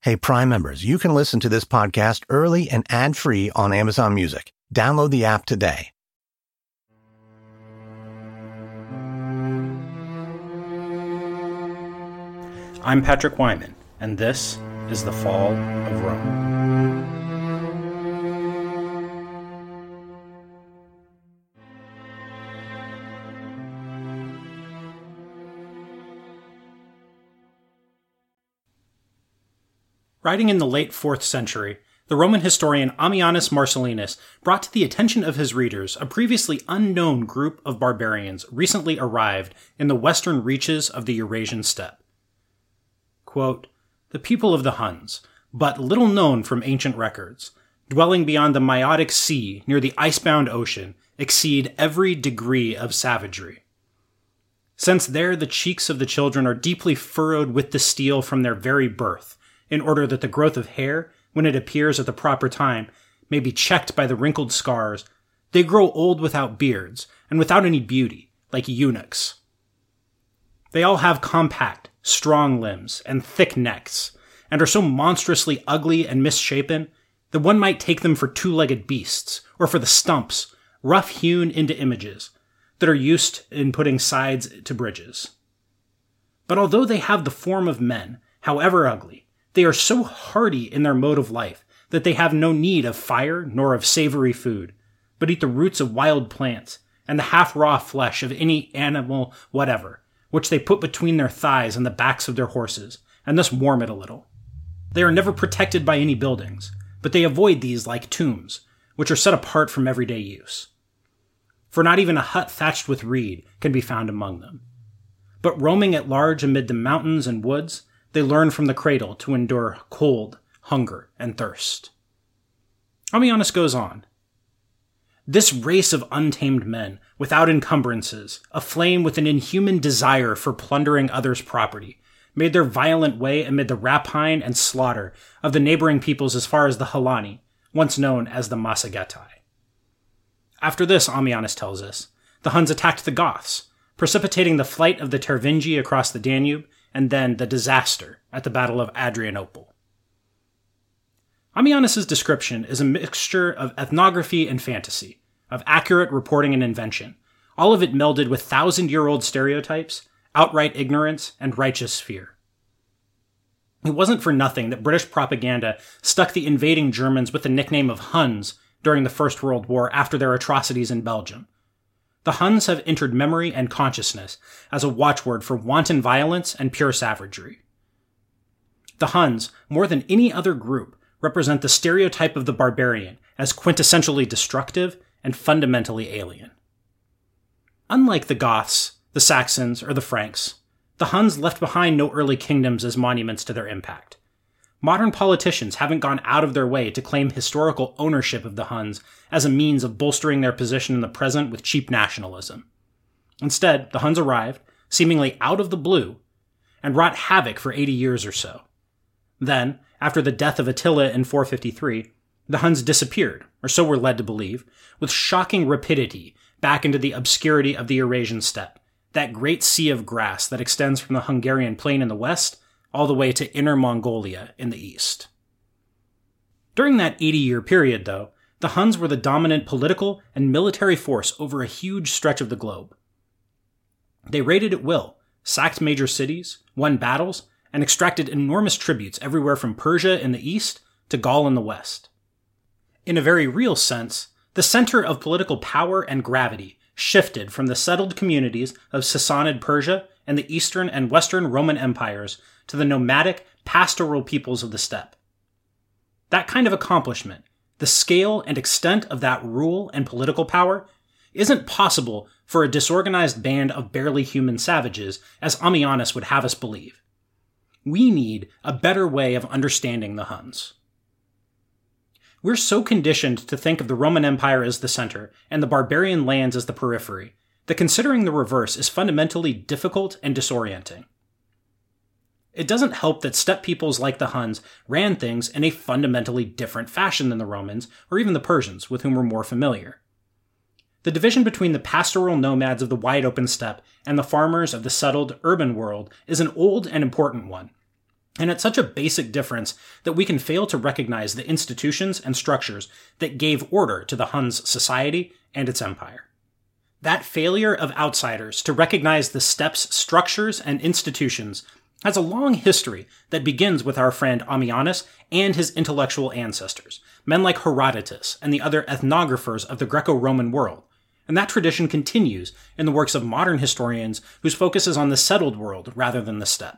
Hey, Prime members, you can listen to this podcast early and ad-free on Amazon Music. Download the app today. I'm Patrick Wyman, and this is The Fall of Rome. Writing in the late 4th century, the Roman historian Ammianus Marcellinus brought to the attention of his readers a previously unknown group of barbarians recently arrived in the western reaches of the Eurasian steppe. Quote, "The people of the Huns, but little known from ancient records, dwelling beyond the Maeotic Sea near the icebound ocean, exceed every degree of savagery. Since there the cheeks of the children are deeply furrowed with the steel from their very birth, in order that the growth of hair, when it appears at the proper time, may be checked by the wrinkled scars, they grow old without beards, and without any beauty, like eunuchs. They all have compact, strong limbs, and thick necks, and are so monstrously ugly and misshapen that one might take them for two-legged beasts, or for the stumps, rough-hewn into images, that are used in putting sides to bridges. But although they have the form of men, however ugly, they are so hardy in their mode of life that they have no need of fire nor of savory food, but eat the roots of wild plants and the half-raw flesh of any animal whatever, which they put between their thighs and the backs of their horses, and thus warm it a little. They are never protected by any buildings, but they avoid these like tombs, which are set apart from everyday use. For not even a hut thatched with reed can be found among them. But roaming at large amid the mountains and woods, they learn from the cradle to endure cold, hunger, and thirst." Ammianus goes on. "This race of untamed men, without encumbrances, aflame with an inhuman desire for plundering others' property, made their violent way amid the rapine and slaughter of the neighboring peoples as far as the Helani, once known as the Massagetai. After this, Ammianus tells us, the Huns attacked the Goths, precipitating the flight of the Tervingi across the Danube, and then the disaster at the Battle of Adrianople." Ammianus's description is a mixture of ethnography and fantasy, of accurate reporting and invention, all of it melded with thousand-year-old stereotypes, outright ignorance, and righteous fear. It wasn't for nothing that British propaganda stuck the invading Germans with the nickname of Huns during the First World War after their atrocities in Belgium. The Huns have entered memory and consciousness as a watchword for wanton violence and pure savagery. The Huns, more than any other group, represent the stereotype of the barbarian as quintessentially destructive and fundamentally alien. Unlike the Goths, the Saxons, or the Franks, the Huns left behind no early kingdoms as monuments to their impact. Modern politicians haven't gone out of their way to claim historical ownership of the Huns as a means of bolstering their position in the present with cheap nationalism. Instead, the Huns arrived, seemingly out of the blue, and wrought havoc for 80 years or so. Then, after the death of Attila in 453, the Huns disappeared, or so we're led to believe, with shocking rapidity back into the obscurity of the Eurasian steppe, that great sea of grass that extends from the Hungarian plain in the west all the way to Inner Mongolia in the east. During that 80-year period, though, the Huns were the dominant political and military force over a huge stretch of the globe. They raided at will, sacked major cities, won battles, and extracted enormous tributes everywhere from Persia in the east to Gaul in the west. In a very real sense, the center of political power and gravity shifted from the settled communities of Sassanid Persia and the eastern and western Roman empires to the nomadic, pastoral peoples of the steppe. That kind of accomplishment, the scale and extent of that rule and political power, isn't possible for a disorganized band of barely human savages, as Ammianus would have us believe. We need a better way of understanding the Huns. We're so conditioned to think of the Roman Empire as the center and the barbarian lands as the periphery that considering the reverse is fundamentally difficult and disorienting. It doesn't help that steppe peoples like the Huns ran things in a fundamentally different fashion than the Romans or even the Persians, with whom we're more familiar. The division between the pastoral nomads of the wide-open steppe and the farmers of the settled urban world is an old and important one. And it's such a basic difference that we can fail to recognize the institutions and structures that gave order to the Hun's society and its empire. That failure of outsiders to recognize the steppe's structures and institutions has a long history that begins with our friend Ammianus and his intellectual ancestors, men like Herodotus and the other ethnographers of the Greco-Roman world. And that tradition continues in the works of modern historians whose focus is on the settled world rather than the steppe.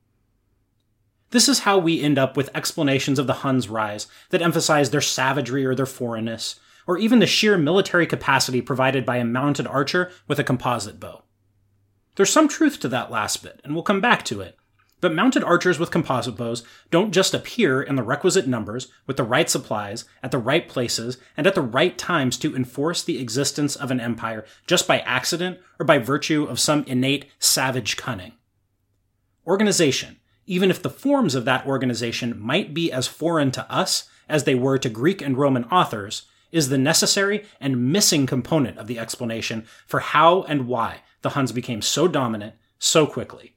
This is how we end up with explanations of the Hun's rise that emphasize their savagery or their foreignness, or even the sheer military capacity provided by a mounted archer with a composite bow. There's some truth to that last bit, and we'll come back to it, but mounted archers with composite bows don't just appear in the requisite numbers, with the right supplies, at the right places, and at the right times to enforce the existence of an empire just by accident or by virtue of some innate savage cunning. Organization, even if the forms of that organization might be as foreign to us as they were to Greek and Roman authors, is the necessary and missing component of the explanation for how and why the Huns became so dominant so quickly.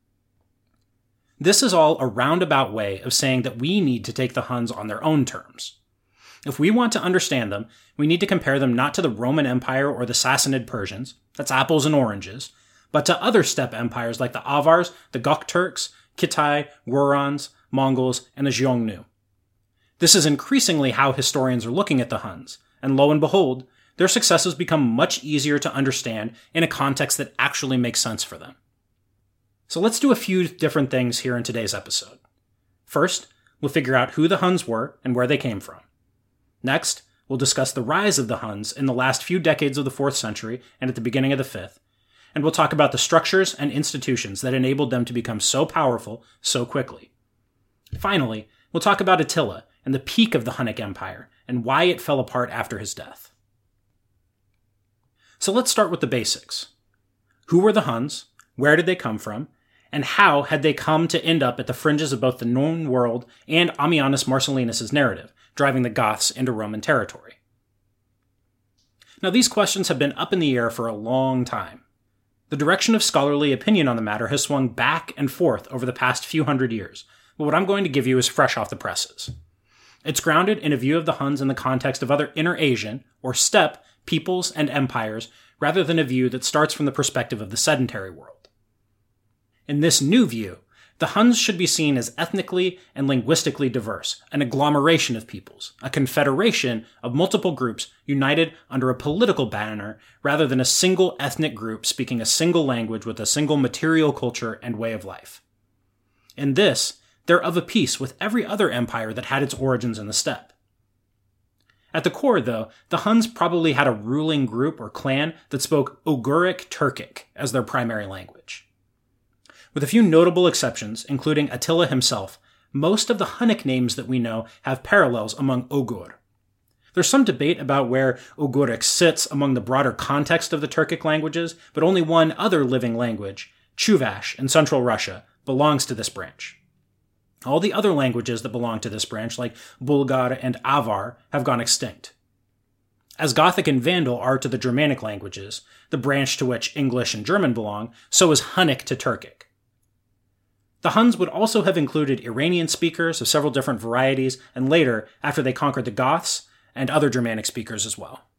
This is all a roundabout way of saying that we need to take the Huns on their own terms. If we want to understand them, we need to compare them not to the Roman Empire or the Sassanid Persians, that's apples and oranges, but to other steppe empires like the Avars, the Gokturks, Kitai, Wurrons, Mongols, and the Xiongnu. This is increasingly how historians are looking at the Huns, and lo and behold, their successes become much easier to understand in a context that actually makes sense for them. So let's do a few different things here in today's episode. First, we'll figure out who the Huns were and where they came from. Next, we'll discuss the rise of the Huns in the last few decades of the 4th century and at the beginning of the 5th, and we'll talk about the structures and institutions that enabled them to become so powerful so quickly. Finally, we'll talk about Attila and the peak of the Hunnic Empire and why it fell apart after his death. So let's start with the basics. Who were the Huns? Where did they come from? And how had they come to end up at the fringes of both the known world and Ammianus Marcellinus' narrative, driving the Goths into Roman territory? Now, these questions have been up in the air for a long time. The direction of scholarly opinion on the matter has swung back and forth over the past few hundred years, but what I'm going to give you is fresh off the presses. It's grounded in a view of the Huns in the context of other Inner Asian, or steppe, peoples and empires, rather than a view that starts from the perspective of the sedentary world. In this new view, the Huns should be seen as ethnically and linguistically diverse, an agglomeration of peoples, a confederation of multiple groups united under a political banner rather than a single ethnic group speaking a single language with a single material culture and way of life. In this, they're of a piece with every other empire that had its origins in the steppe. At the core, though, the Huns probably had a ruling group or clan that spoke Oghuric Turkic as their primary language. With a few notable exceptions, including Attila himself, most of the Hunnic names that we know have parallels among Oghur. There's some debate about where Oghuric sits among the broader context of the Turkic languages, but only one other living language, Chuvash in central Russia, belongs to this branch. All the other languages that belong to this branch, like Bulgar and Avar, have gone extinct. As Gothic and Vandal are to the Germanic languages, the branch to which English and German belong, so is Hunnic to Turkic. The Huns would also have included Iranian speakers of several different varieties, and later, after they conquered the Goths, and other Germanic speakers as well.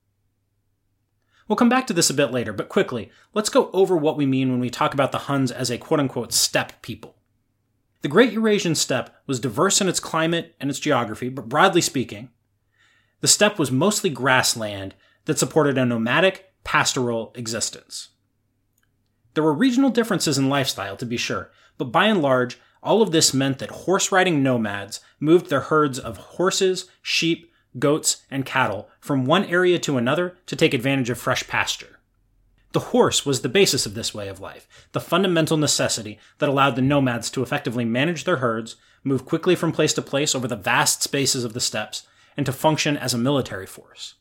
We'll come back to this a bit later, but quickly, let's go over what we mean when we talk about the Huns as a quote-unquote steppe people. The Great Eurasian Steppe was diverse in its climate and its geography, but broadly speaking, the steppe was mostly grassland that supported a nomadic, pastoral existence. There were regional differences in lifestyle, to be sure, but by and large, all of this meant that horse-riding nomads moved their herds of horses, sheep, goats, and cattle from one area to another to take advantage of fresh pasture. The horse was the basis of this way of life, the fundamental necessity that allowed the nomads to effectively manage their herds, move quickly from place to place over the vast spaces of the steppes, and to function as a military force.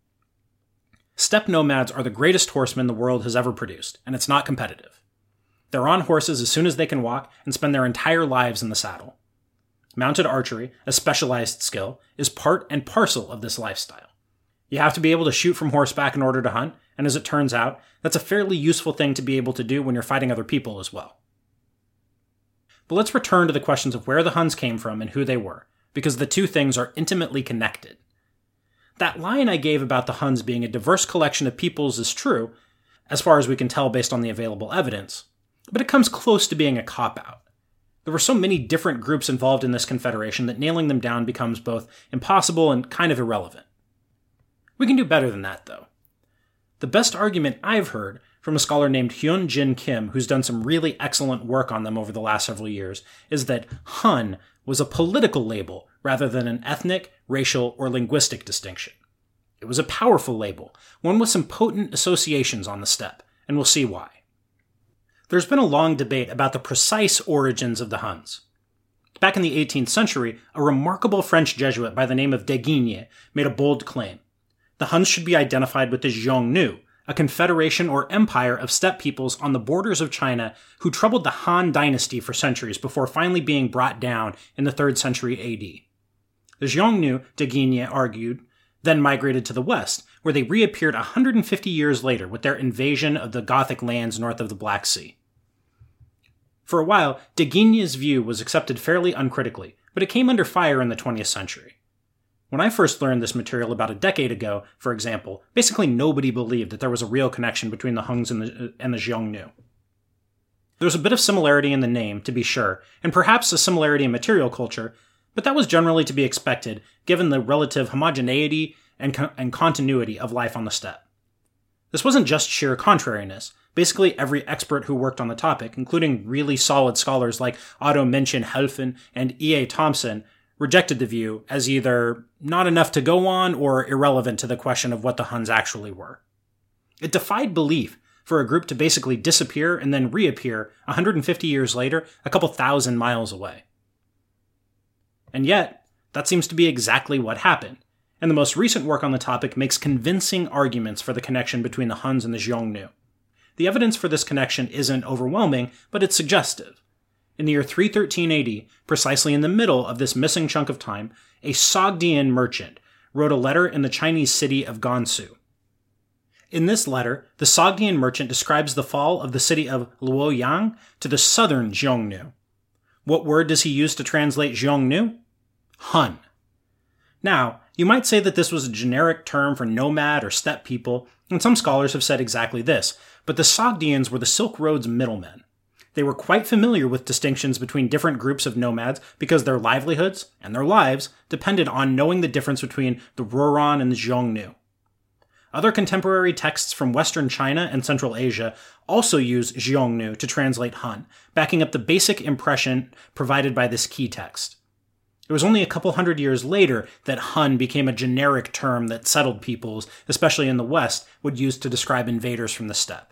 Steppe nomads are the greatest horsemen the world has ever produced, and it's not competitive. They're on horses as soon as they can walk and spend their entire lives in the saddle. Mounted archery, a specialized skill, is part and parcel of this lifestyle. You have to be able to shoot from horseback in order to hunt, and as it turns out, that's a fairly useful thing to be able to do when you're fighting other people as well. But let's return to the questions of where the Huns came from and who they were, because the two things are intimately connected. That line I gave about the Huns being a diverse collection of peoples is true, as far as we can tell based on the available evidence, but it comes close to being a cop-out. There were so many different groups involved in this confederation that nailing them down becomes both impossible and kind of irrelevant. We can do better than that, though. The best argument I've heard from a scholar named Hyun Jin Kim, who's done some really excellent work on them over the last several years, is that Hun was a political label rather than an ethnic, racial, or linguistic distinction. It was a powerful label, one with some potent associations on the steppe, and we'll see why. There's been a long debate about the precise origins of the Huns. Back in the 18th century, a remarkable French Jesuit by the name of Deguigne made a bold claim. The Huns should be identified with the Xiongnu, a confederation or empire of steppe peoples on the borders of China who troubled the Han dynasty for centuries before finally being brought down in the 3rd century AD. The Xiongnu, Deguigne argued, then migrated to the west, where they reappeared 150 years later with their invasion of the Gothic lands north of the Black Sea. For a while, Deguigne's view was accepted fairly uncritically, but it came under fire in the 20th century. When I first learned this material about a decade ago, for example, basically nobody believed that there was a real connection between the Huns and the Xiongnu. There's a bit of similarity in the name, to be sure, and perhaps a similarity in material culture, but that was generally to be expected given the relative homogeneity and continuity of life on the steppe. This wasn't just sheer contrariness. Basically, every expert who worked on the topic, including really solid scholars like Otto Menchen-Helfen and E.A. Thompson, rejected the view as either not enough to go on or irrelevant to the question of what the Huns actually were. It defied belief for a group to basically disappear and then reappear 150 years later, a couple thousand miles away. And yet, that seems to be exactly what happened, and the most recent work on the topic makes convincing arguments for the connection between the Huns and the Xiongnu. The evidence for this connection isn't overwhelming, but it's suggestive. In the year 313 AD, precisely in the middle of this missing chunk of time, a Sogdian merchant wrote a letter in the Chinese city of Gansu. In this letter, the Sogdian merchant describes the fall of the city of Luoyang to the southern Xiongnu. What word does he use to translate Xiongnu? Hun. Now, you might say that this was a generic term for nomad or steppe people, and some scholars have said exactly this, but the Sogdians were the Silk Road's middlemen. They were quite familiar with distinctions between different groups of nomads because their livelihoods and their lives depended on knowing the difference between the Rouran and the Xiongnu. Other contemporary texts from Western China and Central Asia also use Xiongnu to translate Hun, backing up the basic impression provided by this key text. It was only a couple hundred years later that Hun became a generic term that settled peoples, especially in the West, would use to describe invaders from the steppe.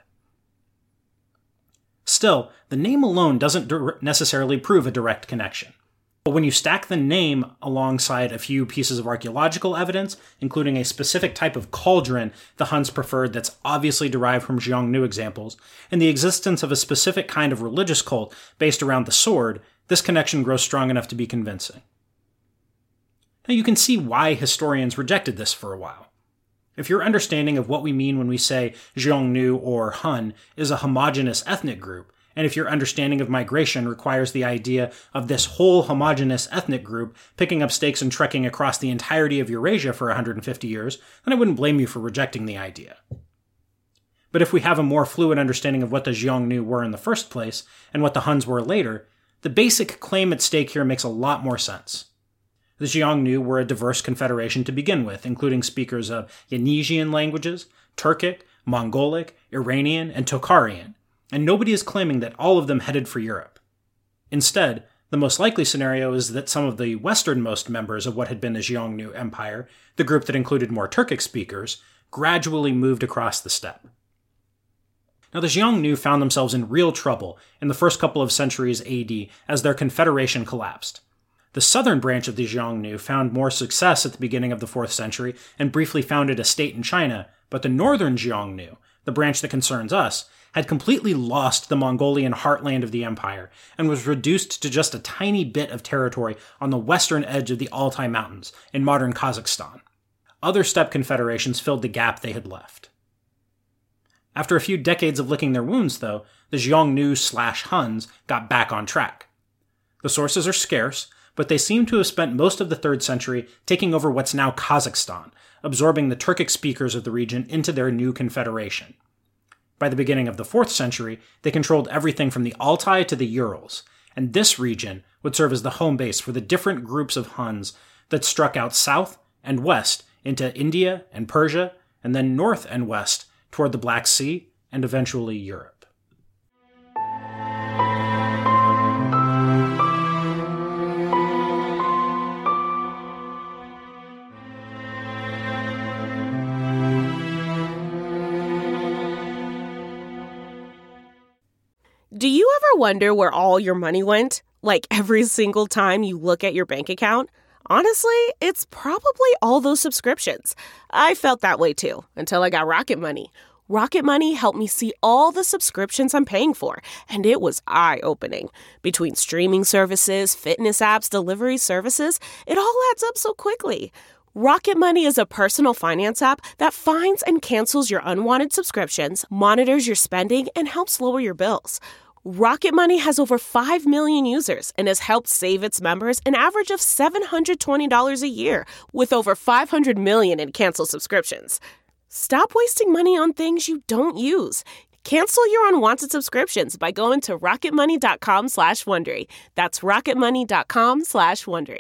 Still, the name alone doesn't necessarily prove a direct connection. But when you stack the name alongside a few pieces of archaeological evidence, including a specific type of cauldron the Huns preferred that's obviously derived from Xiongnu examples, and the existence of a specific kind of religious cult based around the sword, this connection grows strong enough to be convincing. Now you can see why historians rejected this for a while. If your understanding of what we mean when we say Xiongnu or Hun is a homogeneous ethnic group, and if your understanding of migration requires the idea of this whole homogeneous ethnic group picking up stakes and trekking across the entirety of Eurasia for 150 years, then I wouldn't blame you for rejecting the idea. But if we have a more fluid understanding of what the Xiongnu were in the first place, and what the Huns were later, the basic claim at stake here makes a lot more sense. The Xiongnu were a diverse confederation to begin with, including speakers of Yanisian languages, Turkic, Mongolic, Iranian, and Tocharian, and nobody is claiming that all of them headed for Europe. Instead, the most likely scenario is that some of the westernmost members of what had been the Xiongnu Empire, the group that included more Turkic speakers, gradually moved across the steppe. Now the Xiongnu found themselves in real trouble in the first couple of centuries AD as their confederation collapsed. The southern branch of the Xiongnu found more success at the beginning of the 4th century and briefly founded a state in China, but the northern Xiongnu, the branch that concerns us, had completely lost the Mongolian heartland of the empire and was reduced to just a tiny bit of territory on the western edge of the Altai Mountains in modern Kazakhstan. Other steppe confederations filled the gap they had left. After a few decades of licking their wounds, though, the Xiongnu/Huns got back on track. The sources are scarce, but they seem to have spent most of the 3rd century taking over what's now Kazakhstan, absorbing the Turkic speakers of the region into their new confederation. By the beginning of the 4th century, they controlled everything from the Altai to the Urals, and this region would serve as the home base for the different groups of Huns that struck out south and west into India and Persia, and then north and west toward the Black Sea and eventually Europe. Do you ever wonder where all your money went? Like every single time you look at your bank account? Honestly, it's probably all those subscriptions. I felt that way too, until I got Rocket Money. Rocket Money helped me see all the subscriptions I'm paying for, and it was eye-opening. Between streaming services, fitness apps, delivery services, it all adds up so quickly. Rocket Money is a personal finance app that finds and cancels your unwanted subscriptions, monitors your spending, and helps lower your bills. Rocket Money has over 5 million users and has helped save its members an average of $720 a year, with over 500 million in canceled subscriptions. Stop wasting money on things you don't use. Cancel your unwanted subscriptions by going to rocketmoney.com/Wondery. That's rocketmoney.com/Wondery.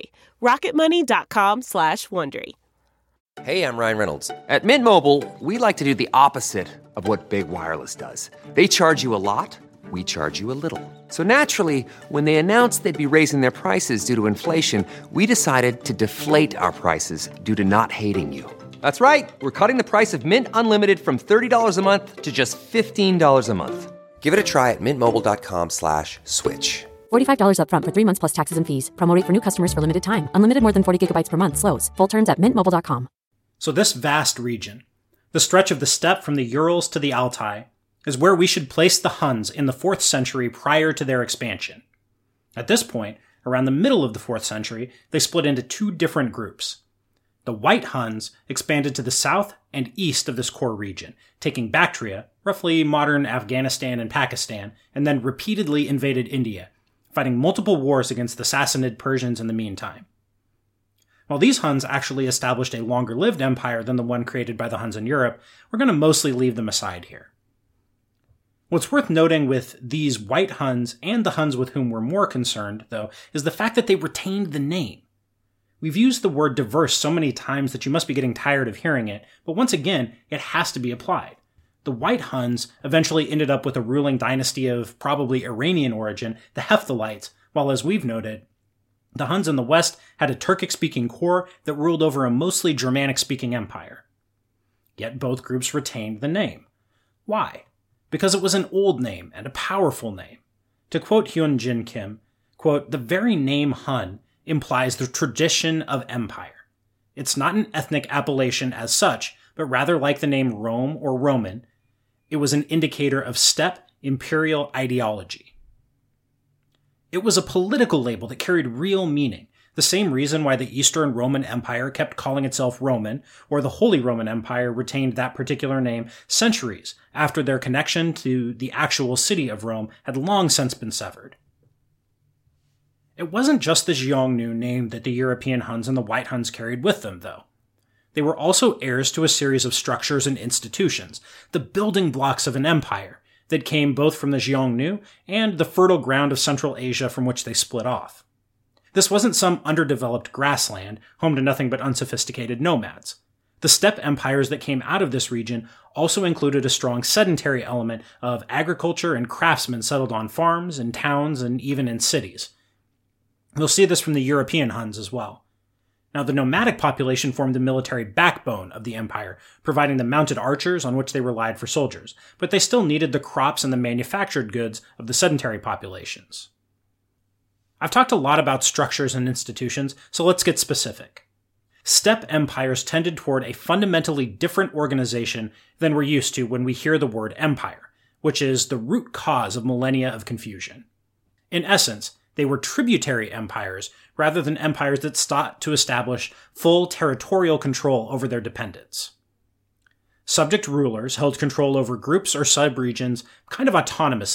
rocketmoney.com/Wondery. Hey, I'm Ryan Reynolds. At Mint Mobile, we like to do the opposite of what Big Wireless does. They charge you a lot. We charge you a little. So naturally, when they announced they'd be raising their prices due to inflation, we decided to deflate our prices due to not hating you. That's right. We're cutting the price of Mint Unlimited from $30 a month to just $15 a month. Give it a try at mintmobile.com/switch. $45 up front for 3 months plus taxes and fees. Promo rate for new customers for limited time. Unlimited more than 40 gigabytes per month slows. Full terms at mintmobile.com. So this vast region, the stretch of the steppe from the Urals to the Altai, is where we should place the Huns in the 4th century prior to their expansion. At this point, around the middle of the 4th century, they split into 2 different groups. The White Huns expanded to the south and east of this core region, taking Bactria, roughly modern Afghanistan and Pakistan, and then repeatedly invaded India, fighting multiple wars against the Sassanid Persians in the meantime. While these Huns actually established a longer-lived empire than the one created by the Huns in Europe, we're going to mostly leave them aside here. What's worth noting with these White Huns and the Huns with whom we're more concerned, though, is the fact that they retained the name. We've used the word diverse so many times that you must be getting tired of hearing it, but once again, it has to be applied. The White Huns eventually ended up with a ruling dynasty of probably Iranian origin, the Hephthalites, while as we've noted, the Huns in the west had a Turkic-speaking core that ruled over a mostly Germanic-speaking empire. Yet both groups retained the name. Why? Because it was an old name and a powerful name. To quote Hyun Jin Kim, quote, "The very name Hun implies the tradition of empire. It's not an ethnic appellation as such, but rather like the name Rome or Roman, it was an indicator of steppe imperial ideology." It was a political label that carried real meaning, the same reason why the Eastern Roman Empire kept calling itself Roman, or the Holy Roman Empire retained that particular name centuries after their connection to the actual city of Rome had long since been severed. It wasn't just the Xiongnu name that the European Huns and the White Huns carried with them, though. They were also heirs to a series of structures and institutions, the building blocks of an empire, that came both from the Xiongnu and the fertile ground of Central Asia from which they split off. This wasn't some underdeveloped grassland, home to nothing but unsophisticated nomads. The steppe empires that came out of this region also included a strong sedentary element of agriculture and craftsmen settled on farms, in towns, and even in cities. You'll see this from the European Huns as well. Now, the nomadic population formed the military backbone of the empire, providing the mounted archers on which they relied for soldiers, but they still needed the crops and the manufactured goods of the sedentary populations. I've talked a lot about structures and institutions, so let's get specific. Steppe empires tended toward a fundamentally different organization than we're used to when we hear the word empire, which is the root cause of millennia of confusion. In essence, they were tributary empires rather than empires that sought to establish full territorial control over their dependents. Subject rulers held control over groups or subregions kind of autonomously,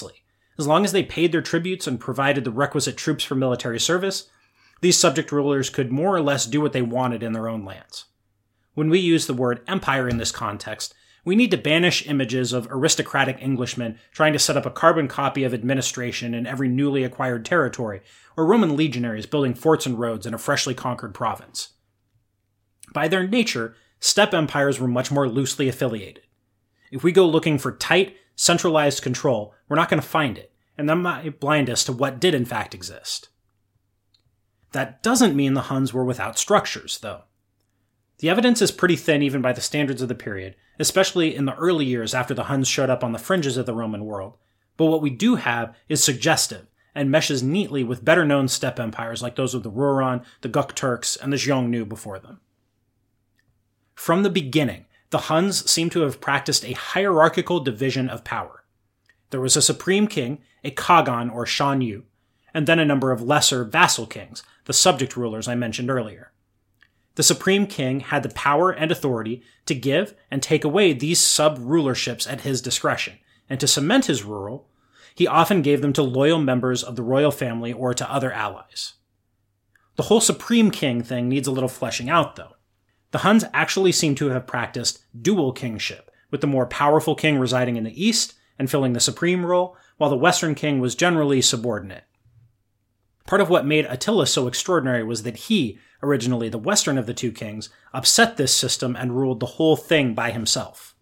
As long as they paid their tributes and provided the requisite troops for military service, these subject rulers could more or less do what they wanted in their own lands. When we use the word empire in this context, we need to banish images of aristocratic Englishmen trying to set up a carbon copy of administration in every newly acquired territory, or Roman legionaries building forts and roads in a freshly conquered province. By their nature, steppe empires were much more loosely affiliated. If we go looking for tight, centralized control, we're not going to find it, and that might blind us to what did in fact exist. That doesn't mean the Huns were without structures, though. The evidence is pretty thin even by the standards of the period, especially in the early years after the Huns showed up on the fringes of the Roman world, but what we do have is suggestive and meshes neatly with better-known steppe empires like those of the Rouran, the Gokturks, and the Xiongnu before them. From the beginning, the Huns seem to have practiced a hierarchical division of power. There was a supreme king, a Khagan or Shan Yu, and then a number of lesser vassal kings, the subject rulers I mentioned earlier. The supreme king had the power and authority to give and take away these sub-rulerships at his discretion, and to cement his rule, he often gave them to loyal members of the royal family or to other allies. The whole supreme king thing needs a little fleshing out, though. The Huns actually seem to have practiced dual kingship, with the more powerful king residing in the east and filling the supreme role, while the western king was generally subordinate. Part of what made Attila so extraordinary was that he, originally the western of the two kings, upset this system and ruled the whole thing by himself.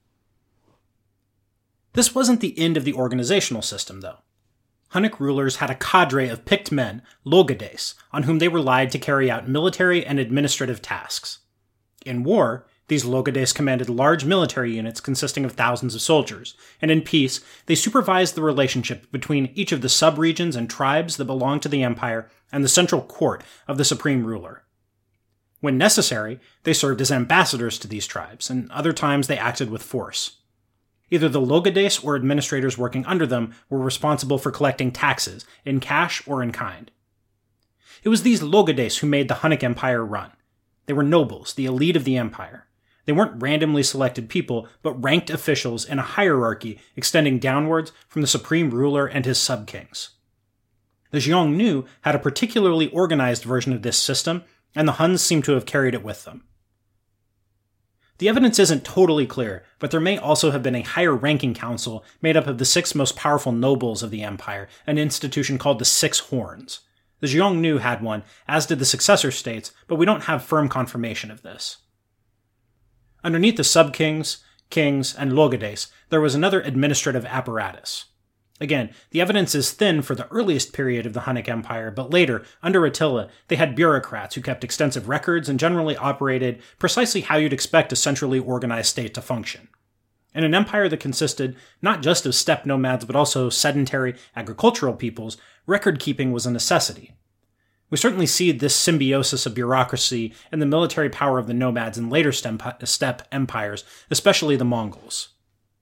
This wasn't the end of the organizational system, though. Hunnic rulers had a cadre of picked men, logades, on whom they relied to carry out military and administrative tasks. In war, these logades commanded large military units consisting of thousands of soldiers, and in peace, they supervised the relationship between each of the sub-regions and tribes that belonged to the empire and the central court of the supreme ruler. When necessary, they served as ambassadors to these tribes, and other times they acted with force. Either the logades or administrators working under them were responsible for collecting taxes, in cash or in kind. It was these logades who made the Hunnic Empire run. They were nobles, the elite of the empire. They weren't randomly selected people, but ranked officials in a hierarchy extending downwards from the supreme ruler and his sub-kings. The Xiongnu had a particularly organized version of this system, and the Huns seem to have carried it with them. The evidence isn't totally clear, but there may also have been a higher-ranking council made up of the 6 most powerful nobles of the empire, an institution called the Six Horns. The Xiongnu had one, as did the successor states, but we don't have firm confirmation of this. Underneath the sub-kings, kings, and logades, there was another administrative apparatus. Again, the evidence is thin for the earliest period of the Hunnic Empire, but later, under Attila, they had bureaucrats who kept extensive records and generally operated precisely how you'd expect a centrally organized state to function. In an empire that consisted not just of steppe nomads but also sedentary agricultural peoples, record-keeping was a necessity. We certainly see this symbiosis of bureaucracy and the military power of the nomads in later steppe empires, especially the Mongols.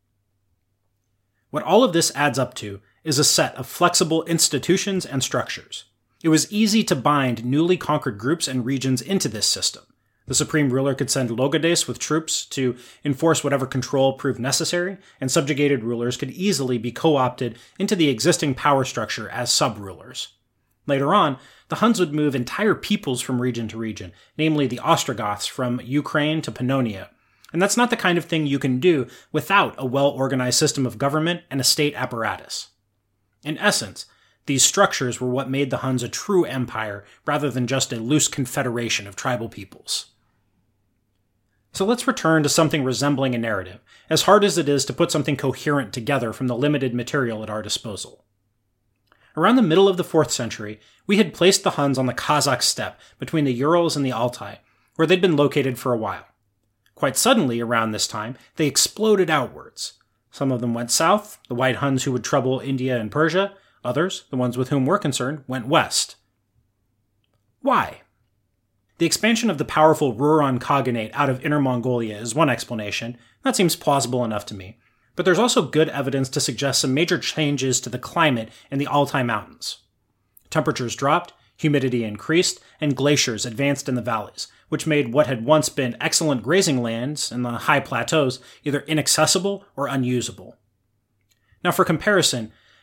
What all of this adds up to is a set of flexible institutions and structures. It was easy to bind newly conquered groups and regions into this system. The supreme ruler could send logades with troops to enforce whatever control proved necessary, and subjugated rulers could easily be co-opted into the existing power structure as sub-rulers. Later on, the Huns would move entire peoples from region to region, namely the Ostrogoths from Ukraine to Pannonia. And that's not the kind of thing you can do without a well-organized system of government and a state apparatus. In essence, these structures were what made the Huns a true empire rather than just a loose confederation of tribal peoples. So let's return to something resembling a narrative, as hard as it is to put something coherent together from the limited material at our disposal. Around the middle of the 4th century, we had placed the Huns on the Kazakh steppe between the Urals and the Altai, where they'd been located for a while. Quite suddenly, around this time, they exploded outwards. Some of them went south, the white Huns who would trouble India and Persia. Others, the ones with whom we're concerned, went west. Why? The expansion of the powerful Rouran Khaganate out of Inner Mongolia is one explanation. That seems plausible enough to me. But there's also good evidence to suggest some major changes to the climate in the Altai Mountains. Temperatures dropped, humidity increased, and glaciers advanced in the valleys, which made what had once been excellent grazing lands in the high plateaus either inaccessible or unusable. Now for comparison,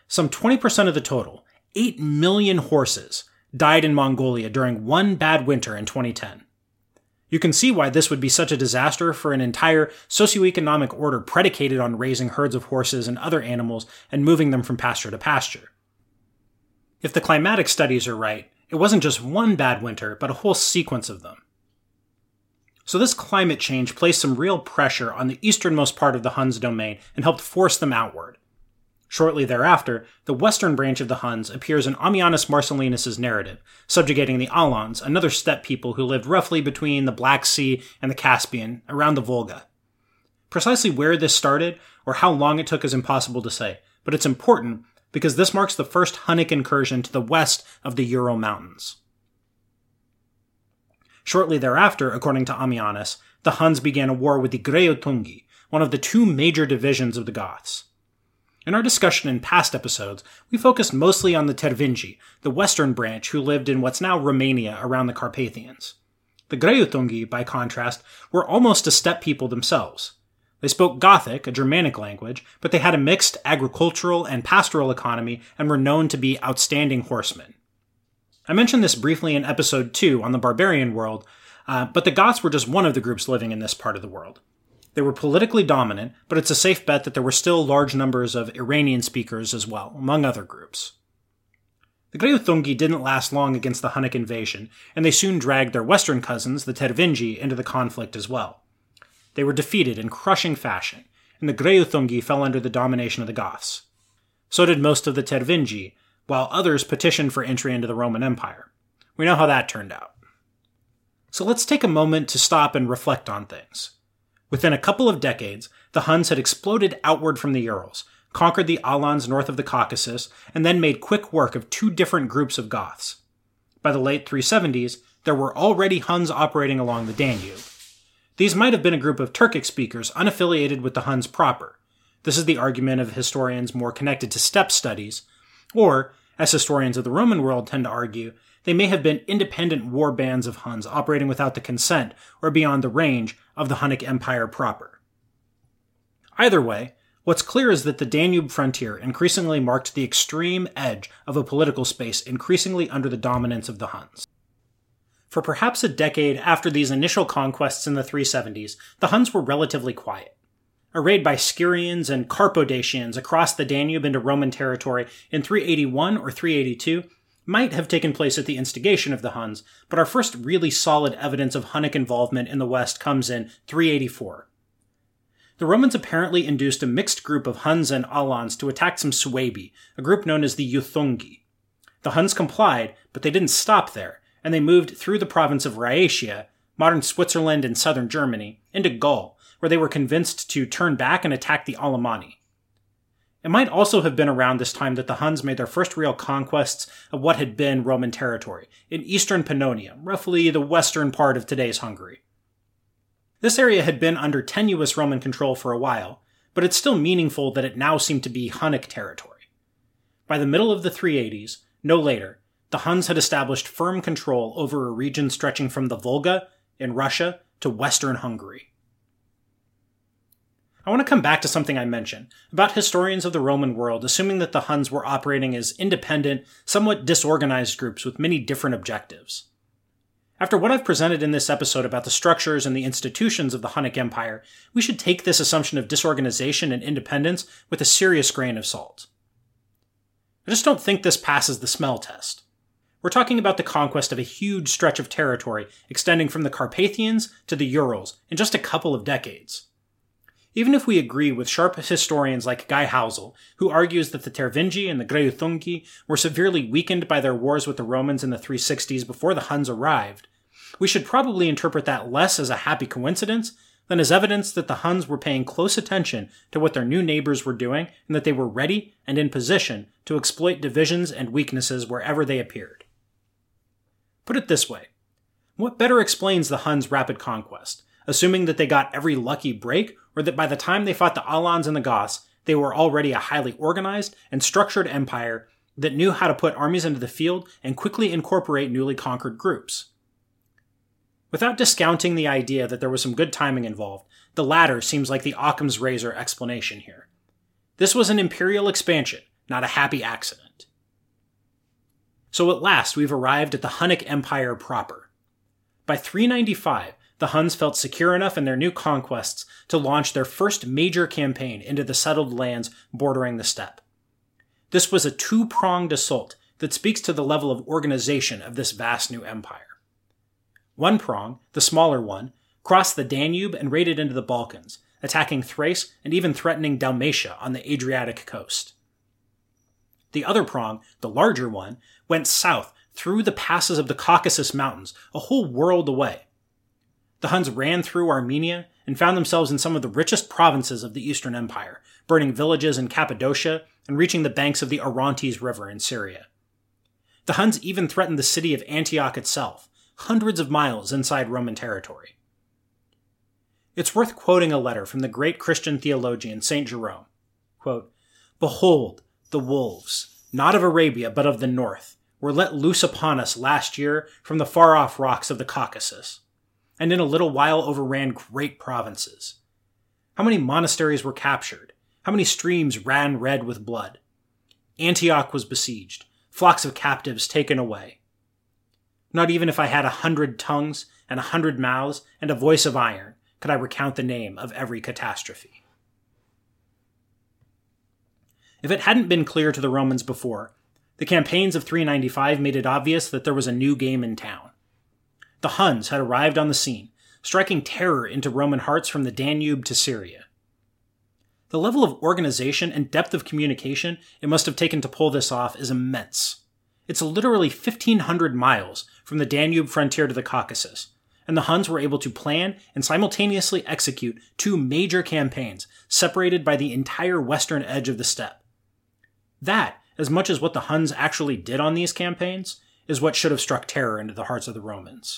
Some 20% of the total, 8 million horses, died in Mongolia during one bad winter in 2010. You can see why this would be such a disaster for an entire socioeconomic order predicated on raising herds of horses and other animals and moving them from pasture to pasture. If the climatic studies are right, it wasn't just one bad winter, but a whole sequence of them. So this climate change placed some real pressure on the easternmost part of the Huns' domain and helped force them outward. Shortly thereafter, the western branch of the Huns appears in Ammianus Marcellinus' narrative, subjugating the Alans, another steppe people who lived roughly between the Black Sea and the Caspian, around the Volga. Precisely where this started, or how long it took, is impossible to say, but it's important because this marks the first Hunnic incursion to the west of the Ural Mountains. Shortly thereafter, according to Ammianus, the Huns began a war with the Greutungi, one of the two major divisions of the Goths. In our discussion in past episodes, we focused mostly on the Tervingi, the western branch who lived in what's now Romania around the Carpathians. The Greutungi, by contrast, were almost a steppe people themselves. They spoke Gothic, a Germanic language, but they had a mixed agricultural and pastoral economy and were known to be outstanding horsemen. I mentioned this briefly in episode 2 on the barbarian world, but the Goths were just one of the groups living in this part of the world. They were politically dominant, but it's a safe bet that there were still large numbers of Iranian speakers as well, among other groups. The Greutungi didn't last long against the Hunnic invasion, and they soon dragged their western cousins, the Tervingi, into the conflict as well. They were defeated in crushing fashion, and the Greutungi fell under the domination of the Goths. So did most of the Tervingi, while others petitioned for entry into the Roman Empire. We know how that turned out. So let's take a moment to stop and reflect on things. Within a couple of decades, the Huns had exploded outward from the Urals, conquered the Alans north of the Caucasus, and then made quick work of two different groups of Goths. By the late 370s, there were already Huns operating along the Danube. These might have been a group of Turkic speakers unaffiliated with the Huns proper. This is the argument of historians more connected to steppe studies, or, as historians of the Roman world tend to argue, they may have been independent war bands of Huns operating without the consent or beyond the range of the Hunnic Empire proper. Either way, what's clear is that the Danube frontier increasingly marked the extreme edge of a political space increasingly under the dominance of the Huns. For perhaps a decade after these initial conquests in the 370s, the Huns were relatively quiet. A raid by Scyrians and Carpodacians across the Danube into Roman territory in 381 or 382 might have taken place at the instigation of the Huns, but our first really solid evidence of Hunnic involvement in the West comes in 384. The Romans apparently induced a mixed group of Huns and Alans to attack some Suebi, a group known as the Euthungi. The Huns complied, but they didn't stop there, and they moved through the province of Rhaetia, modern Switzerland and southern Germany, into Gaul, where they were convinced to turn back and attack the Alemanni. It might also have been around this time that the Huns made their first real conquests of what had been Roman territory, in eastern Pannonia, roughly the western part of today's Hungary. This area had been under tenuous Roman control for a while, but it's still meaningful that it now seemed to be Hunnic territory. By the middle of the 380s, no later, the Huns had established firm control over a region stretching from the Volga, in Russia, to western Hungary. I want to come back to something I mentioned about historians of the Roman world assuming that the Huns were operating as independent, somewhat disorganized groups with many different objectives. After what I've presented in this episode about the structures and the institutions of the Hunnic Empire, we should take this assumption of disorganization and independence with a serious grain of salt. I just don't think this passes the smell test. We're talking about the conquest of a huge stretch of territory extending from the Carpathians to the Urals in just a couple of decades. Even if we agree with sharp historians like Guy Housel, who argues that the Tervingi and the Greutungi were severely weakened by their wars with the Romans in the 360s before the Huns arrived, we should probably interpret that less as a happy coincidence than as evidence that the Huns were paying close attention to what their new neighbors were doing and that they were ready and in position to exploit divisions and weaknesses wherever they appeared. Put it this way, what better explains the Huns' rapid conquest? Assuming that they got every lucky break, or that by the time they fought the Alans and the Goths, they were already a highly organized and structured empire that knew how to put armies into the field and quickly incorporate newly conquered groups. Without discounting the idea that there was some good timing involved, the latter seems like the Occam's razor explanation here. This was an imperial expansion, not a happy accident. So at last, we've arrived at the Hunnic Empire proper. By 395, the Huns felt secure enough in their new conquests to launch their first major campaign into the settled lands bordering the steppe. This was a two-pronged assault that speaks to the level of organization of this vast new empire. One prong, the smaller one, crossed the Danube and raided into the Balkans, attacking Thrace and even threatening Dalmatia on the Adriatic coast. The other prong, the larger one, went south through the passes of the Caucasus Mountains, a whole world away. The Huns ran through Armenia and found themselves in some of the richest provinces of the Eastern Empire, burning villages in Cappadocia and reaching the banks of the Orontes River in Syria. The Huns even threatened the city of Antioch itself, hundreds of miles inside Roman territory. It's worth quoting a letter from the great Christian theologian St. Jerome. Quote, "Behold, the wolves, not of Arabia but of the north, were let loose upon us last year from the far-off rocks of the Caucasus, and in a little while overran great provinces. How many monasteries were captured? How many streams ran red with blood? Antioch was besieged, flocks of captives taken away. Not even if I had 100 tongues and 100 mouths and a voice of iron could I recount the name of every catastrophe." If it hadn't been clear to the Romans before, the campaigns of 395 made it obvious that there was a new game in town. The Huns had arrived on the scene, striking terror into Roman hearts from the Danube to Syria. The level of organization and depth of communication it must have taken to pull this off is immense. It's literally 1,500 miles from the Danube frontier to the Caucasus, and the Huns were able to plan and simultaneously execute two major campaigns separated by the entire western edge of the steppe. That, as much as what the Huns actually did on these campaigns, is what should have struck terror into the hearts of the Romans.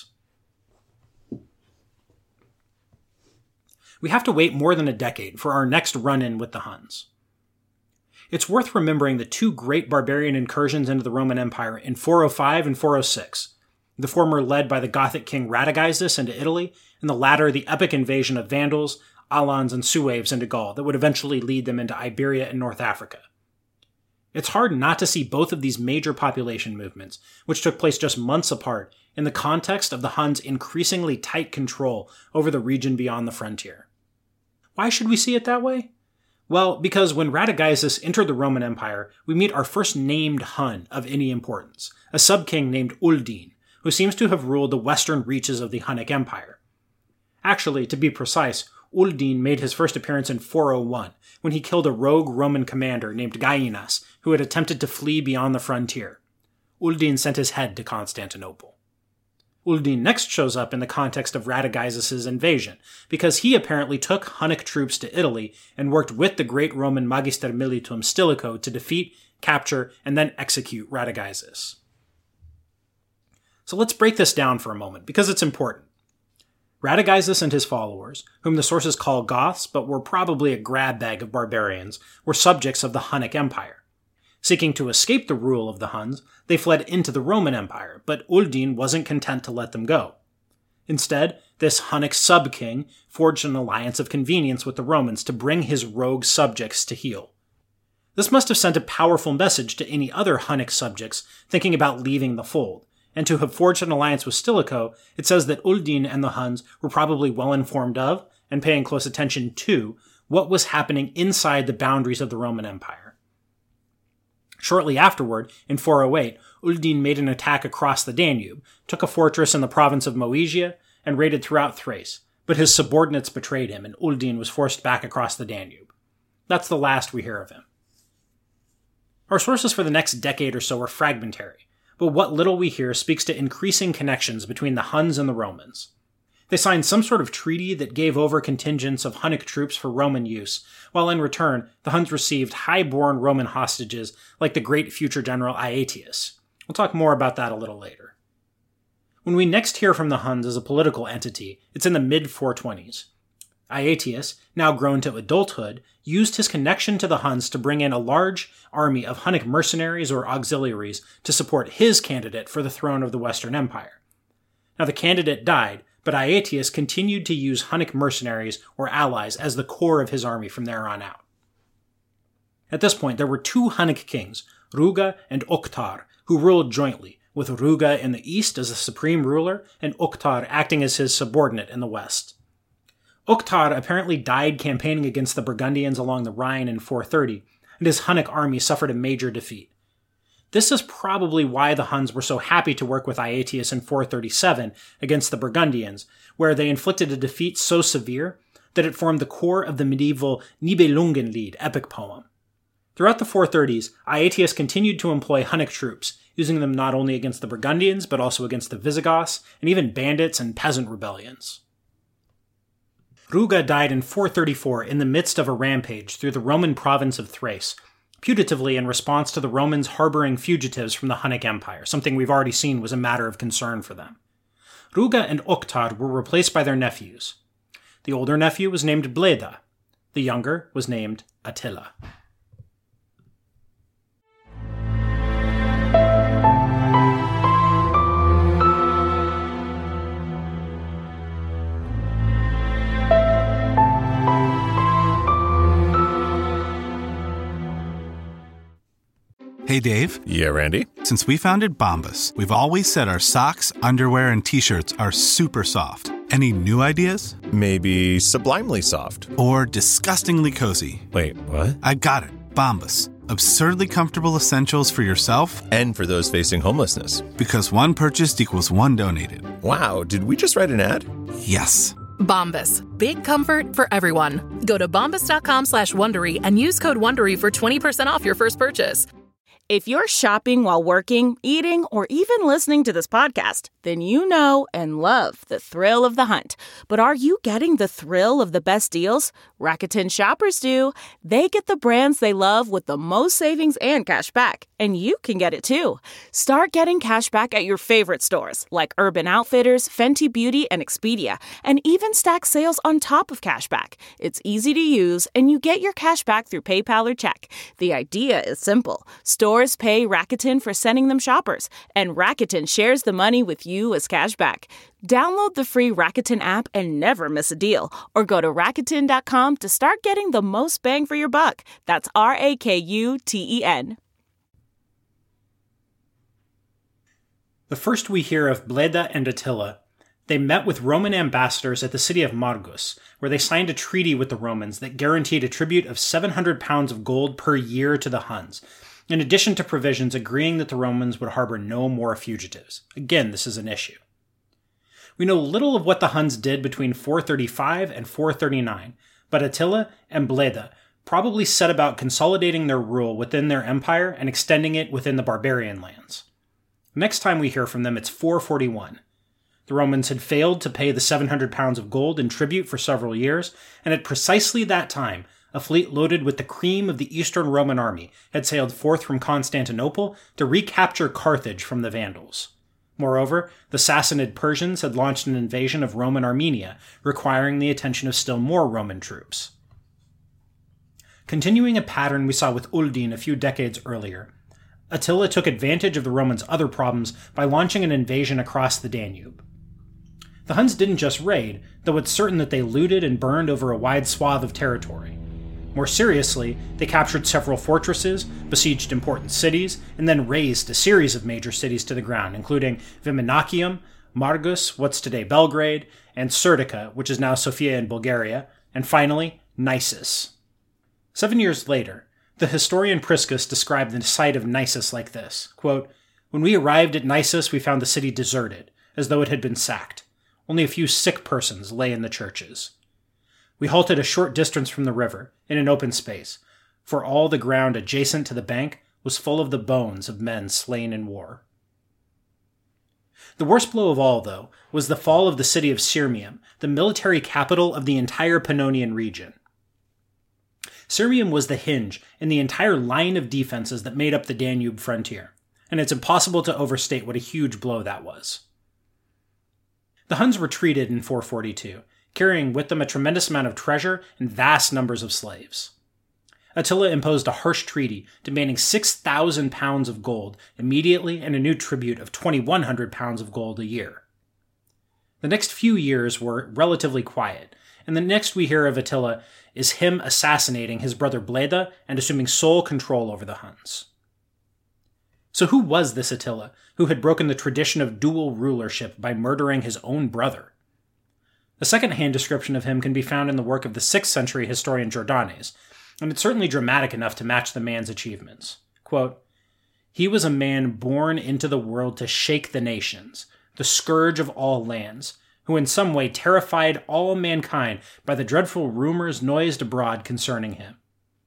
We have to wait more than a decade for our next run-in with the Huns. It's worth remembering the two great barbarian incursions into the Roman Empire in 405 and 406, the former led by the Gothic king Radagaisus into Italy, and the latter the epic invasion of Vandals, Alans, and Sueves into Gaul that would eventually lead them into Iberia and North Africa. It's hard not to see both of these major population movements, which took place just months apart, in the context of the Huns' increasingly tight control over the region beyond the frontier. Why should we see it that way? Well, because when Radagaisus entered the Roman Empire, we meet our first named Hun of any importance, a sub-king named Uldine, who seems to have ruled the western reaches of the Hunnic Empire. Actually, to be precise, Uldine made his first appearance in 401, when he killed a rogue Roman commander named Gainas, who had attempted to flee beyond the frontier. Uldine sent his head to Constantinople. Uldine next shows up in the context of Radagaisus' invasion, because he apparently took Hunnic troops to Italy and worked with the great Roman Magister Militum Stilicho to defeat, capture, and then execute Radagaisus. So let's break this down for a moment, because it's important. Radagaisus and his followers, whom the sources call Goths but were probably a grab bag of barbarians, were subjects of the Hunnic Empire. Seeking to escape the rule of the Huns, they fled into the Roman Empire, but Uldine wasn't content to let them go. Instead, this Hunnic sub-king forged an alliance of convenience with the Romans to bring his rogue subjects to heel. This must have sent a powerful message to any other Hunnic subjects thinking about leaving the fold, and to have forged an alliance with Stilicho, it says that Uldine and the Huns were probably well informed of, and paying close attention to, what was happening inside the boundaries of the Roman Empire. Shortly afterward, in 408, Uldine made an attack across the Danube, took a fortress in the province of Moesia, and raided throughout Thrace, but his subordinates betrayed him and Uldine was forced back across the Danube. That's the last we hear of him. Our sources for the next decade or so are fragmentary, but what little we hear speaks to increasing connections between the Huns and the Romans. They signed some sort of treaty that gave over contingents of Hunnic troops for Roman use, while in return, the Huns received high-born Roman hostages like the great future general Aetius. We'll talk more about that a little later. When we next hear from the Huns as a political entity, it's in the mid-420s. Aetius, now grown to adulthood, used his connection to the Huns to bring in a large army of Hunnic mercenaries or auxiliaries to support his candidate for the throne of the Western Empire. Now the candidate died, but Aetius continued to use Hunnic mercenaries or allies as the core of his army from there on out. At this point, there were two Hunnic kings, Ruga and Oktar, who ruled jointly, with Ruga in the east as the supreme ruler and Oktar acting as his subordinate in the west. Oktar apparently died campaigning against the Burgundians along the Rhine in 430, and his Hunnic army suffered a major defeat. This is probably why the Huns were so happy to work with Aetius in 437 against the Burgundians, where they inflicted a defeat so severe that it formed the core of the medieval Nibelungenlied epic poem. Throughout the 430s, Aetius continued to employ Hunnic troops, using them not only against the Burgundians, but also against the Visigoths, and even bandits and peasant rebellions. Ruga died in 434 in the midst of a rampage through the Roman province of Thrace, putatively in response to the Romans harboring fugitives from the Hunnic Empire, something we've already seen was a matter of concern for them. Ruga and Oktar were replaced by their nephews. The older nephew was named Bleda. The younger was named Attila. Hey, Dave. Yeah, Randy? Since we founded Bombas, we've always said our socks, underwear, and T-shirts are super soft. Any new ideas? Maybe sublimely soft. Or disgustingly cozy. Wait, what? I got it. Bombas. Absurdly comfortable essentials for yourself and for those facing homelessness. Because one purchased equals one donated. Wow, did we just write an ad? Yes. Bombas. Big comfort for everyone. Go to bombas.com/Wondery and use code WONDERY for 20% off your first purchase. If you're shopping while working, eating, or even listening to this podcast, then you know and love the thrill of the hunt. But are you getting the thrill of the best deals? Rakuten shoppers do. They get the brands they love with the most savings and cash back. And you can get it too. Start getting cash back at your favorite stores like Urban Outfitters, Fenty Beauty, and Expedia. And even stack sales on top of cash back. It's easy to use, and you get your cash back through PayPal or check. The idea is simple. Stores pay Rakuten for sending them shoppers, and Rakuten shares the money with you as cash back. Download the free Rakuten app and never miss a deal, or go to Rakuten.com to start getting the most bang for your buck. That's Rakuten. The first we hear of Bleda and Attila, they met with Roman ambassadors at the city of Margus, where they signed a treaty with the Romans that guaranteed a tribute of 700 pounds of gold per year to the Huns, in addition to provisions agreeing that the Romans would harbor no more fugitives. Again, this is an issue. We know little of what the Huns did between 435 and 439, but Attila and Bleda probably set about consolidating their rule within their empire and extending it within the barbarian lands. Next time we hear from them, it's 441. The Romans had failed to pay the 700 pounds of gold in tribute for several years, and at precisely that time, a fleet loaded with the cream of the Eastern Roman army had sailed forth from Constantinople to recapture Carthage from the Vandals. Moreover, the Sassanid Persians had launched an invasion of Roman Armenia, requiring the attention of still more Roman troops. Continuing a pattern we saw with Uldin a few decades earlier, Attila took advantage of the Romans' other problems by launching an invasion across the Danube. The Huns didn't just raid, though it's certain that they looted and burned over a wide swath of territory. More seriously, they captured several fortresses, besieged important cities, and then razed a series of major cities to the ground, including Viminacium, Margus, what's today Belgrade, and Serdica, which is now Sofia in Bulgaria, and finally, Nisus. 7 years later, the historian Priscus described the site of Nisus like this, quote, "When we arrived at Nisus, we found the city deserted, as though it had been sacked. Only a few sick persons lay in the churches. We halted a short distance from the river, in an open space, for all the ground adjacent to the bank was full of the bones of men slain in war." The worst blow of all, though, was the fall of the city of Sirmium, the military capital of the entire Pannonian region. Sirmium was the hinge in the entire line of defenses that made up the Danube frontier, and it's impossible to overstate what a huge blow that was. The Huns retreated in 442, carrying with them a tremendous amount of treasure and vast numbers of slaves. Attila imposed a harsh treaty demanding 6,000 pounds of gold immediately and a new tribute of 2,100 pounds of gold a year. The next few years were relatively quiet, and the next we hear of Attila is him assassinating his brother Bleda and assuming sole control over the Huns. So who was this Attila, who had broken the tradition of dual rulership by murdering his own brother? A second-hand description of him can be found in the work of the 6th century historian Jordanes, and it's certainly dramatic enough to match the man's achievements. Quote, "He was a man born into the world to shake the nations, the scourge of all lands, who in some way terrified all mankind by the dreadful rumors noised abroad concerning him.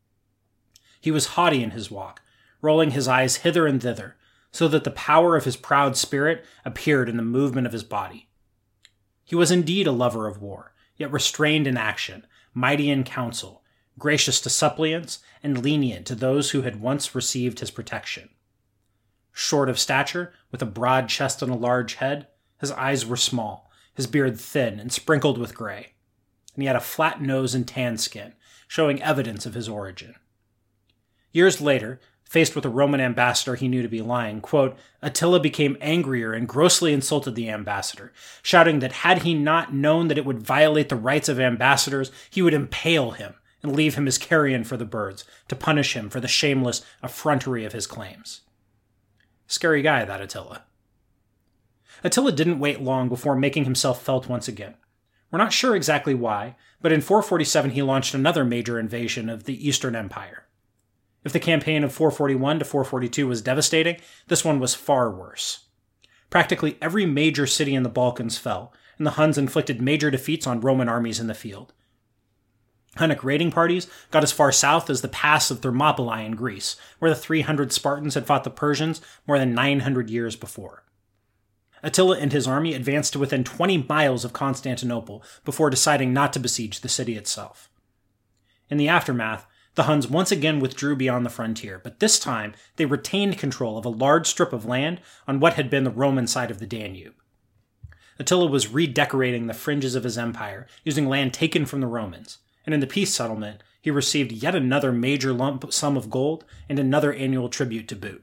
He was haughty in his walk, rolling his eyes hither and thither, so that the power of his proud spirit appeared in the movement of his body. He was indeed a lover of war, yet restrained in action, mighty in counsel, gracious to suppliants, and lenient to those who had once received his protection. Short of stature, with a broad chest and a large head, his eyes were small, his beard thin and sprinkled with gray, and he had a flat nose and tan skin, showing evidence of his origin. Years later, faced with a Roman ambassador he knew to be lying, quote, Attila became angrier and grossly insulted the ambassador, shouting that had he not known that it would violate the rights of ambassadors, he would impale him and leave him as carrion for the birds, to punish him for the shameless effrontery of his claims. Scary guy, that Attila. Attila didn't wait long before making himself felt once again. We're not sure exactly why, but in 447 he launched another major invasion of the Eastern Empire. If the campaign of 441 to 442 was devastating, this one was far worse. Practically every major city in the Balkans fell, and the Huns inflicted major defeats on Roman armies in the field. Hunnic raiding parties got as far south as the pass of Thermopylae in Greece, where the 300 Spartans had fought the Persians more than 900 years before. Attila and his army advanced to within 20 miles of Constantinople before deciding not to besiege the city itself. In the aftermath, the Huns once again withdrew beyond the frontier, but this time they retained control of a large strip of land on what had been the Roman side of the Danube. Attila was redecorating the fringes of his empire, using land taken from the Romans, and in the peace settlement, he received yet another major lump sum of gold and another annual tribute to boot.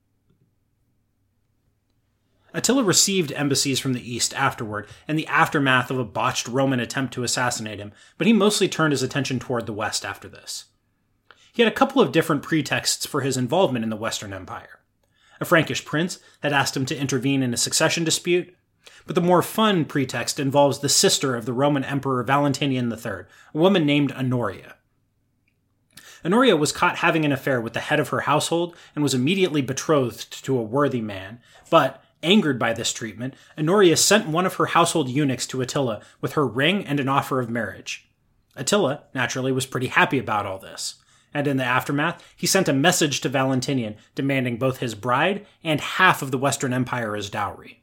Attila received embassies from the east afterward in the aftermath of a botched Roman attempt to assassinate him, but he mostly turned his attention toward the west after this. He had a couple of different pretexts for his involvement in the Western Empire. A Frankish prince had asked him to intervene in a succession dispute, but the more fun pretext involves the sister of the Roman Emperor Valentinian III, a woman named Honoria. Honoria was caught having an affair with the head of her household and was immediately betrothed to a worthy man, but, angered by this treatment, Honoria sent one of her household eunuchs to Attila with her ring and an offer of marriage. Attila, naturally, was pretty happy about all this, and in the aftermath, he sent a message to Valentinian demanding both his bride and half of the Western Empire as dowry.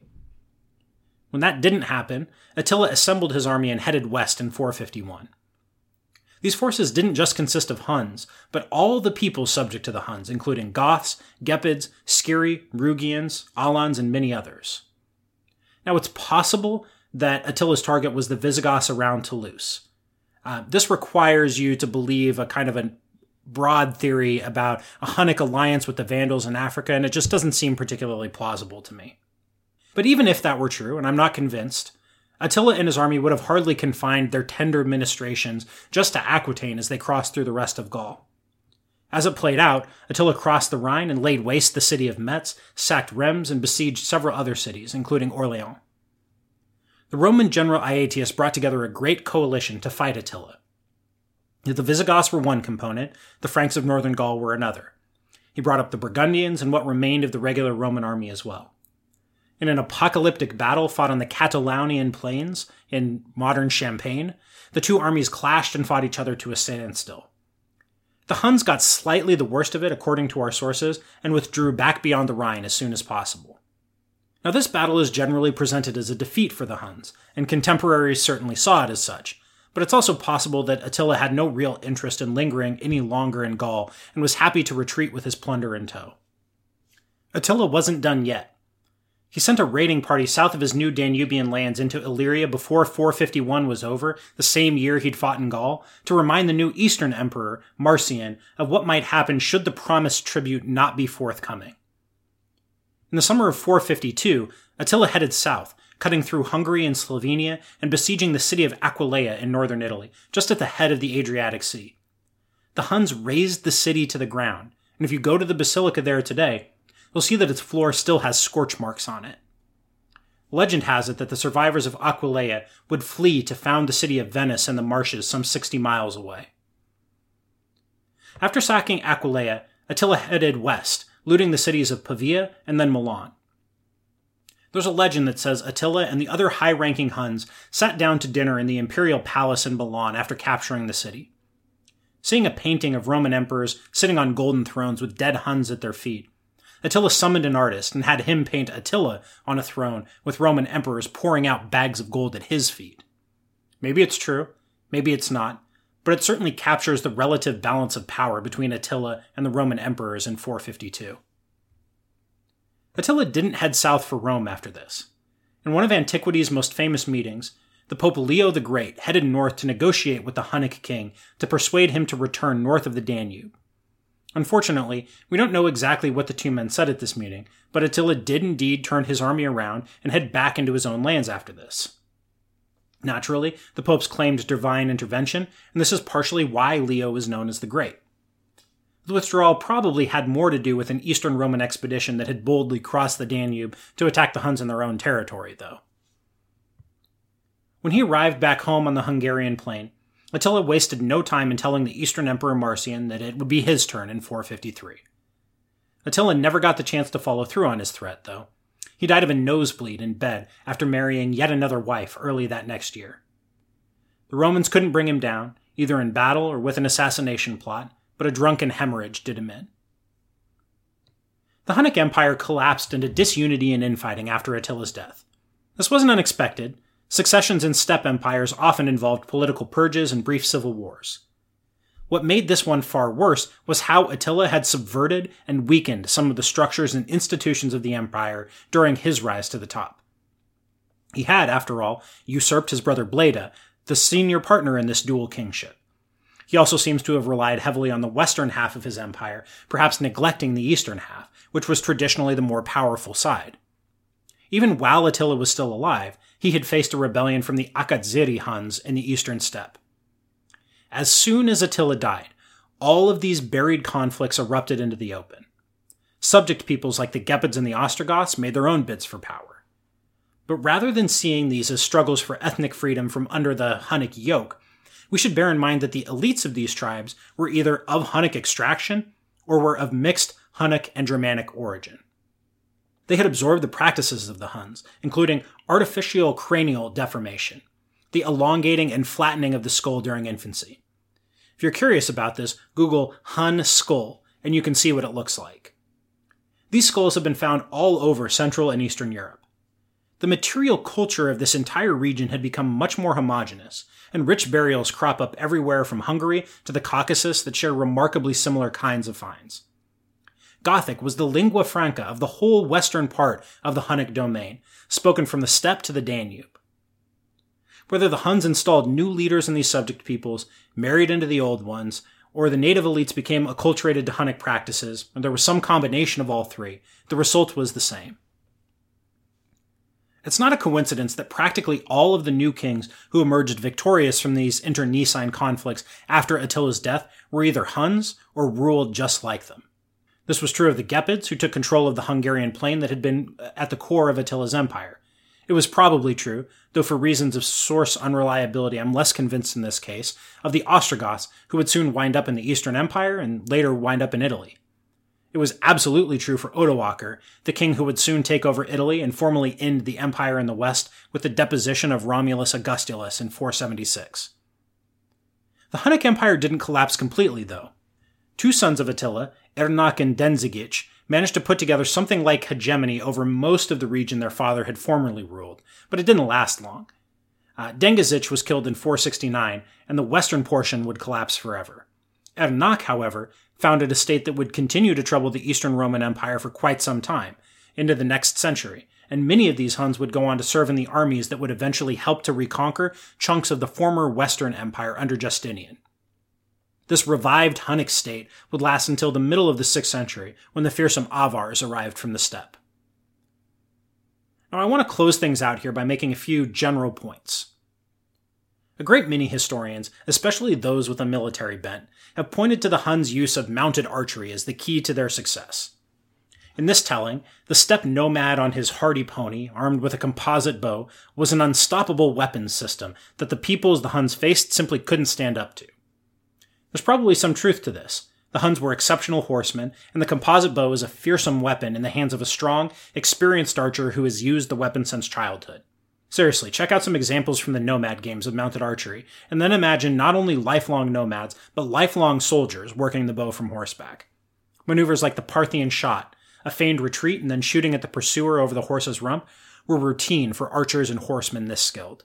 When that didn't happen, Attila assembled his army and headed west in 451. These forces didn't just consist of Huns, but all the peoples subject to the Huns, including Goths, Gepids, Sciri, Rugians, Alans, and many others. Now, it's possible that Attila's target was the Visigoths around Toulouse. This requires you to believe a kind of a broad theory about a Hunnic alliance with the Vandals in Africa, and it just doesn't seem particularly plausible to me. But even if that were true, and I'm not convinced, Attila and his army would have hardly confined their tender ministrations just to Aquitaine as they crossed through the rest of Gaul. As it played out, Attila crossed the Rhine and laid waste the city of Metz, sacked Reims, and besieged several other cities, including Orleans. The Roman general Aetius brought together a great coalition to fight Attila. The Visigoths were one component, the Franks of northern Gaul were another. He brought up the Burgundians and what remained of the regular Roman army as well. In an apocalyptic battle fought on the Catalaunian plains in modern Champagne, the two armies clashed and fought each other to a standstill. The Huns got slightly the worst of it, according to our sources, and withdrew back beyond the Rhine as soon as possible. Now, this battle is generally presented as a defeat for the Huns, and contemporaries certainly saw it as such, but it's also possible that Attila had no real interest in lingering any longer in Gaul and was happy to retreat with his plunder in tow. Attila wasn't done yet. He sent a raiding party south of his new Danubian lands into Illyria before 451 was over, the same year he'd fought in Gaul, to remind the new Eastern Emperor, Marcian, of what might happen should the promised tribute not be forthcoming. In the summer of 452, Attila headed south, cutting through Hungary and Slovenia and besieging the city of Aquileia in northern Italy, just at the head of the Adriatic Sea. The Huns razed the city to the ground, and if you go to the basilica there today, you'll see that its floor still has scorch marks on it. Legend has it that the survivors of Aquileia would flee to found the city of Venice in the marshes some 60 miles away. After sacking Aquileia, Attila headed west, looting the cities of Pavia and then Milan. There's a legend that says Attila and the other high-ranking Huns sat down to dinner in the imperial palace in Milan after capturing the city. Seeing a painting of Roman emperors sitting on golden thrones with dead Huns at their feet, Attila summoned an artist and had him paint Attila on a throne with Roman emperors pouring out bags of gold at his feet. Maybe it's true, maybe it's not, but it certainly captures the relative balance of power between Attila and the Roman emperors in 452. Attila didn't head south for Rome after this. In one of antiquity's most famous meetings, the Pope Leo the Great headed north to negotiate with the Hunnic king to persuade him to return north of the Danube. Unfortunately, we don't know exactly what the two men said at this meeting, but Attila did indeed turn his army around and head back into his own lands after this. Naturally, the popes claimed divine intervention, and this is partially why Leo is known as the Great. The withdrawal probably had more to do with an Eastern Roman expedition that had boldly crossed the Danube to attack the Huns in their own territory, though. When he arrived back home on the Hungarian plain, Attila wasted no time in telling the Eastern Emperor Marcian that it would be his turn in 453. Attila never got the chance to follow through on his threat, though. He died of a nosebleed in bed after marrying yet another wife early that next year. The Romans couldn't bring him down, either in battle or with an assassination plot, but a drunken hemorrhage did him in. The Hunnic Empire collapsed into disunity and infighting after Attila's death. This wasn't unexpected. Successions in steppe empires often involved political purges and brief civil wars. What made this one far worse was how Attila had subverted and weakened some of the structures and institutions of the empire during his rise to the top. He had, after all, usurped his brother Bleda, the senior partner in this dual kingship. He also seems to have relied heavily on the western half of his empire, perhaps neglecting the eastern half, which was traditionally the more powerful side. Even while Attila was still alive, he had faced a rebellion from the Akatziri Huns in the eastern steppe. As soon as Attila died, all of these buried conflicts erupted into the open. Subject peoples like the Gepids and the Ostrogoths made their own bids for power. But rather than seeing these as struggles for ethnic freedom from under the Hunnic yoke, we should bear in mind that the elites of these tribes were either of Hunnic extraction or were of mixed Hunnic and Germanic origin. They had absorbed the practices of the Huns, including artificial cranial deformation, the elongating and flattening of the skull during infancy. If you're curious about this, Google Hun skull, and you can see what it looks like. These skulls have been found all over Central and Eastern Europe. The material culture of this entire region had become much more homogeneous, and rich burials crop up everywhere from Hungary to the Caucasus that share remarkably similar kinds of finds. Gothic was the lingua franca of the whole western part of the Hunnic domain, spoken from the steppe to the Danube. Whether the Huns installed new leaders in these subject peoples, married into the old ones, or the native elites became acculturated to Hunnic practices, or there was some combination of all three, the result was the same. It's not a coincidence that practically all of the new kings who emerged victorious from these internecine conflicts after Attila's death were either Huns or ruled just like them. This was true of the Gepids, who took control of the Hungarian plain that had been at the core of Attila's empire. It was probably true, though for reasons of source unreliability I'm less convinced in this case, of the Ostrogoths, who would soon wind up in the Eastern Empire and later wind up in Italy. It was absolutely true for Odoacer, the king who would soon take over Italy and formally end the empire in the west with the deposition of Romulus Augustulus in 476. The Hunnic Empire didn't collapse completely, though. Two sons of Attila, Ernak and Dendzigich, managed to put together something like hegemony over most of the region their father had formerly ruled, but it didn't last long. Dengizich was killed in 469, and the western portion would collapse forever. Ernak, however, founded a state that would continue to trouble the Eastern Roman Empire for quite some time, into the next century, and many of these Huns would go on to serve in the armies that would eventually help to reconquer chunks of the former Western Empire under Justinian. This revived Hunnic state would last until the middle of the 6th century, when the fearsome Avars arrived from the steppe. Now, I want to close things out here by making a few general points. A great many historians, especially those with a military bent, have pointed to the Huns' use of mounted archery as the key to their success. In this telling, the steppe nomad on his hardy pony, armed with a composite bow, was an unstoppable weapons system that the peoples the Huns faced simply couldn't stand up to. There's probably some truth to this. The Huns were exceptional horsemen, and the composite bow is a fearsome weapon in the hands of a strong, experienced archer who has used the weapon since childhood. Seriously, check out some examples from the Nomad games of mounted archery, and then imagine not only lifelong nomads, but lifelong soldiers working the bow from horseback. Maneuvers like the Parthian shot, a feigned retreat and then shooting at the pursuer over the horse's rump, were routine for archers and horsemen this skilled.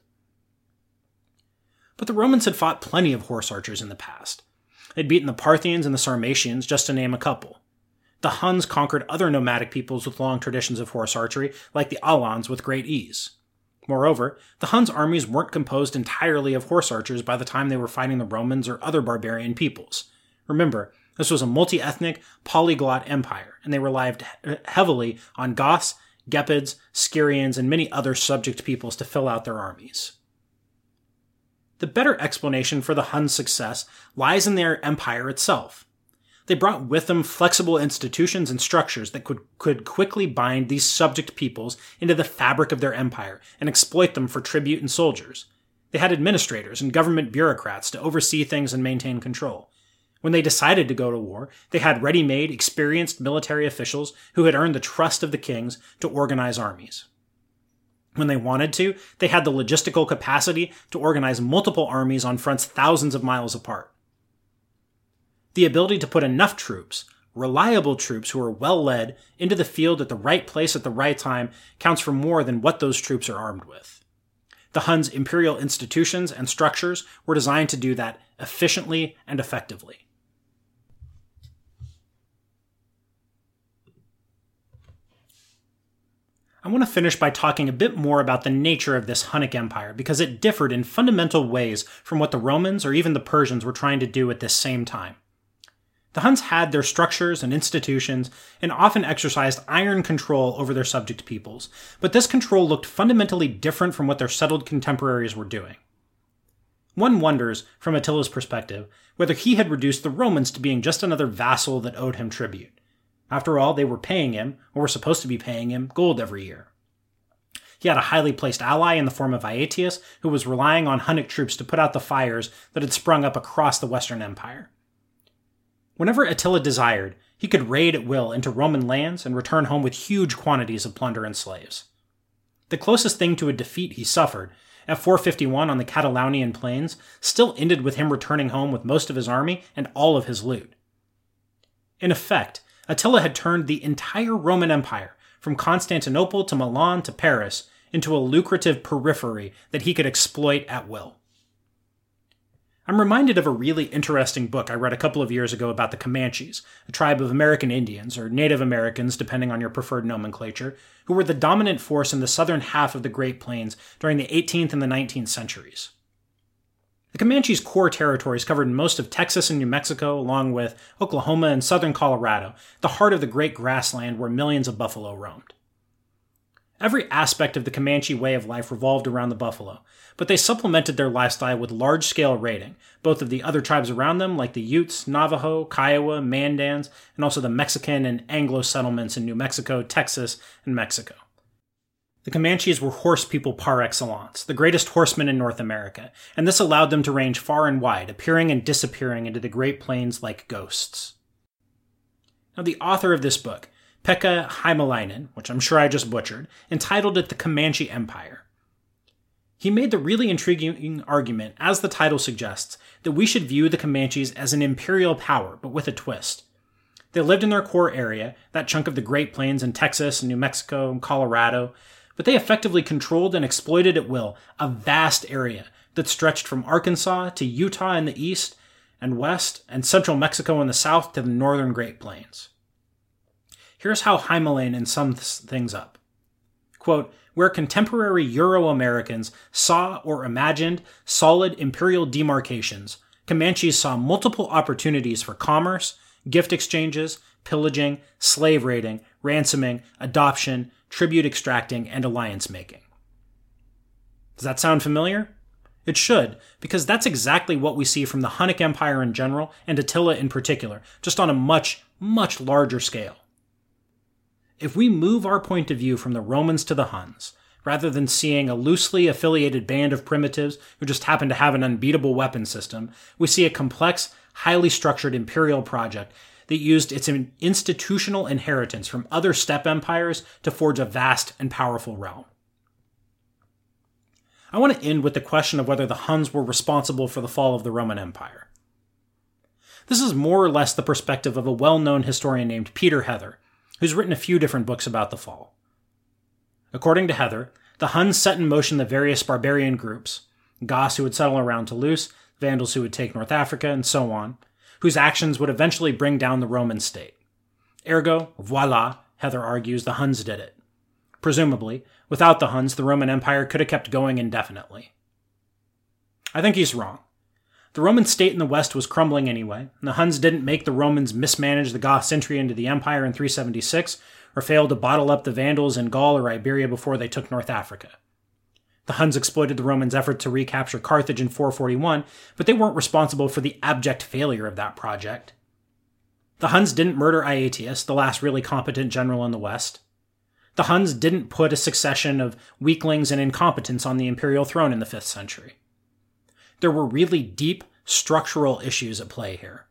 But the Romans had fought plenty of horse archers in the past. They'd beaten the Parthians and the Sarmatians, just to name a couple. The Huns conquered other nomadic peoples with long traditions of horse archery, like the Alans, with great ease. Moreover, the Huns' armies weren't composed entirely of horse archers by the time they were fighting the Romans or other barbarian peoples. Remember, this was a multi-ethnic, polyglot empire, and they relied heavily on Goths, Gepids, Scyrians, and many other subject peoples to fill out their armies. The better explanation for the Huns' success lies in their empire itself. They brought with them flexible institutions and structures that could quickly bind these subject peoples into the fabric of their empire and exploit them for tribute and soldiers. They had administrators and government bureaucrats to oversee things and maintain control. When they decided to go to war, they had ready-made, experienced military officials who had earned the trust of the kings to organize armies. When they wanted to, they had the logistical capacity to organize multiple armies on fronts thousands of miles apart. The ability to put enough troops, reliable troops who are well led, into the field at the right place at the right time counts for more than what those troops are armed with. The Huns' imperial institutions and structures were designed to do that efficiently and effectively. I want to finish by talking a bit more about the nature of this Hunnic Empire because it differed in fundamental ways from what the Romans or even the Persians were trying to do at this same time. The Huns had their structures and institutions and often exercised iron control over their subject peoples, but this control looked fundamentally different from what their settled contemporaries were doing. One wonders, from Attila's perspective, whether he had reduced the Romans to being just another vassal that owed him tribute. After all, they were paying him, or were supposed to be paying him, gold every year. He had a highly placed ally in the form of Aetius, who was relying on Hunnic troops to put out the fires that had sprung up across the Western Empire. Whenever Attila desired, he could raid at will into Roman lands and return home with huge quantities of plunder and slaves. The closest thing to a defeat he suffered, at 451 on the Catalaunian plains, still ended with him returning home with most of his army and all of his loot. In effect, Attila had turned the entire Roman Empire, from Constantinople to Milan to Paris, into a lucrative periphery that he could exploit at will. I'm reminded of a really interesting book I read a couple of years ago about the Comanches, a tribe of American Indians, or Native Americans depending on your preferred nomenclature, who were the dominant force in the southern half of the Great Plains during the 18th and the 19th centuries. The Comanches' core territories covered most of Texas and New Mexico, along with Oklahoma and southern Colorado, the heart of the great grassland where millions of buffalo roamed. Every aspect of the Comanche way of life revolved around the buffalo, but they supplemented their lifestyle with large-scale raiding, both of the other tribes around them like the Utes, Navajo, Kiowa, Mandans, and also the Mexican and Anglo settlements in New Mexico, Texas, and Mexico. The Comanches were horse people par excellence, the greatest horsemen in North America, and this allowed them to range far and wide, appearing and disappearing into the Great Plains like ghosts. Now, the author of this book, Pekka Hämäläinen, which I'm sure I just butchered, entitled it The Comanche Empire. He made the really intriguing argument, as the title suggests, that we should view the Comanches as an imperial power, but with a twist. They lived in their core area, that chunk of the Great Plains in Texas and New Mexico and Colorado, but they effectively controlled and exploited at will a vast area that stretched from Arkansas to Utah in the east and west and central Mexico in the south to the northern Great Plains. Here's how Hämäläinen sums things up. Quote, where contemporary Euro-Americans saw or imagined solid imperial demarcations, Comanches saw multiple opportunities for commerce, gift exchanges, pillaging, slave raiding, ransoming, adoption, tribute extracting, and alliance making. Does that sound familiar? It should, because that's exactly what we see from the Hunnic Empire in general, and Attila in particular, just on a much, much larger scale. If we move our point of view from the Romans to the Huns, rather than seeing a loosely affiliated band of primitives who just happen to have an unbeatable weapon system, we see a complex, highly structured imperial project that used its institutional inheritance from other steppe empires to forge a vast and powerful realm. I want to end with the question of whether the Huns were responsible for the fall of the Roman Empire. This is more or less the perspective of a well-known historian named Peter Heather, who's written a few different books about the fall. According to Heather, the Huns set in motion the various barbarian groups, Goths who would settle around Toulouse, Vandals who would take North Africa, and so on, whose actions would eventually bring down the Roman state. Ergo, voila, Heather argues, the Huns did it. Presumably, without the Huns, the Roman Empire could have kept going indefinitely. I think he's wrong. The Roman state in the West was crumbling anyway, and the Huns didn't make the Romans mismanage the Goths' entry into the empire in 376, or fail to bottle up the Vandals in Gaul or Iberia before they took North Africa. The Huns exploited the Romans' effort to recapture Carthage in 441, but they weren't responsible for the abject failure of that project. The Huns didn't murder Aetius, the last really competent general in the West. The Huns didn't put a succession of weaklings and incompetents on the imperial throne in the 5th century. There were really deep structural issues at play here.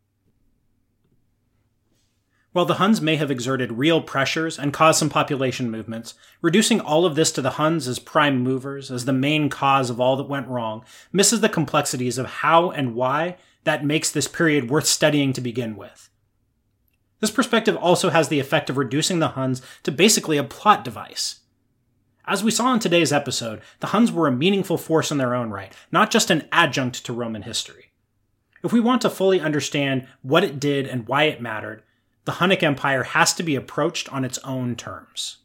While the Huns may have exerted real pressures and caused some population movements, reducing all of this to the Huns as prime movers, as the main cause of all that went wrong, misses the complexities of how and why that makes this period worth studying to begin with. This perspective also has the effect of reducing the Huns to basically a plot device. As we saw in today's episode, the Huns were a meaningful force in their own right, not just an adjunct to Roman history. If we want to fully understand what it did and why it mattered, the Hunnic Empire has to be approached on its own terms.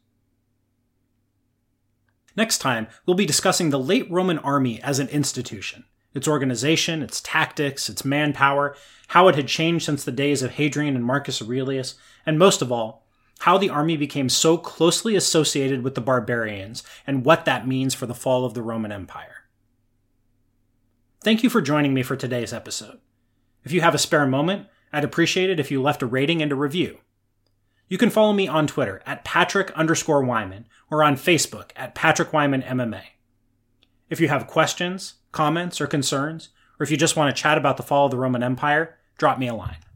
Next time, we'll be discussing the late Roman army as an institution, its organization, its tactics, its manpower, how it had changed since the days of Hadrian and Marcus Aurelius, and most of all, how the army became so closely associated with the barbarians and what that means for the fall of the Roman Empire. Thank you for joining me for today's episode. If you have a spare moment, I'd appreciate it if you left a rating and a review. You can follow me on Twitter at Patrick_Wyman or on Facebook at Patrick Wyman MMA. If you have questions, comments, or concerns, or if you just want to chat about the fall of the Roman Empire, drop me a line.